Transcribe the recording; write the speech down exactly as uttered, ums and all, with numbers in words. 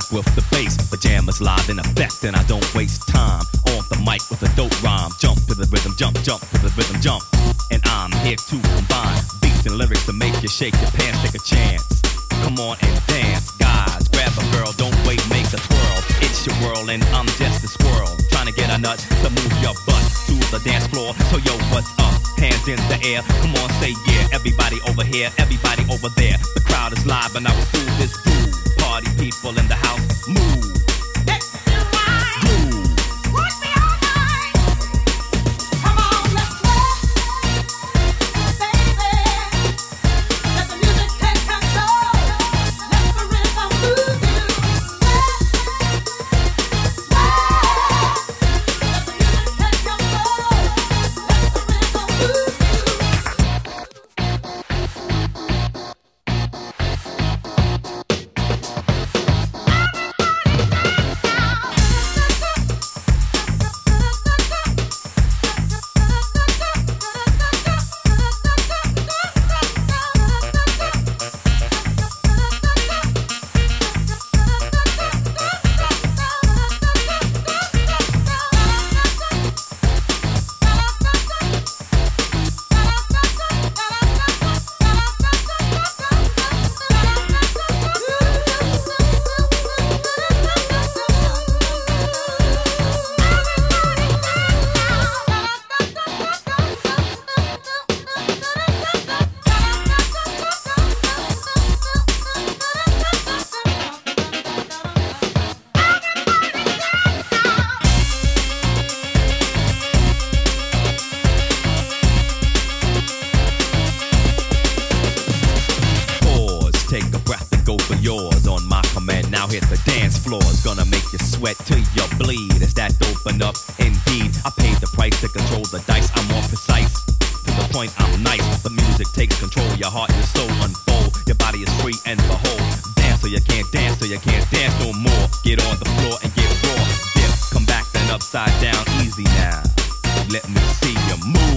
with the bass. Pajamas live in effect, and I don't waste time on the mic with a dope rhyme. Jump to the rhythm, jump, jump to the rhythm, jump. And I'm here to combine beats and lyrics to make you shake your pants, take a chance. Come on and dance, guys. Grab a girl, don't wait, make a twirl. It's your world and I'm just a squirrel, trying to get a nut to move your butt to the dance floor. So yo, what's up? Hands in the air, come on, say yeah. Everybody over here, everybody over there. The crowd is live and I will do this groove. Party people in the house, move. Let's do right. Groove. Push me all night. Come on, let's sweat, baby. Let the music take control. Let the rhythm move you. Sweat, sweat. Let the music take control. Let the rhythm move you. Hit the dance floor, it's gonna make you sweat till you bleed. Is that open up? Indeed, I paid the price to control the dice. I'm more precise, to the point I'm nice. The music takes control, your heart, your soul unfold. Your body is free and behold. Dance till you can't dance, till you can't dance no more. Get on the floor and get raw. Dip, come back then upside down, easy now. Let me see you move.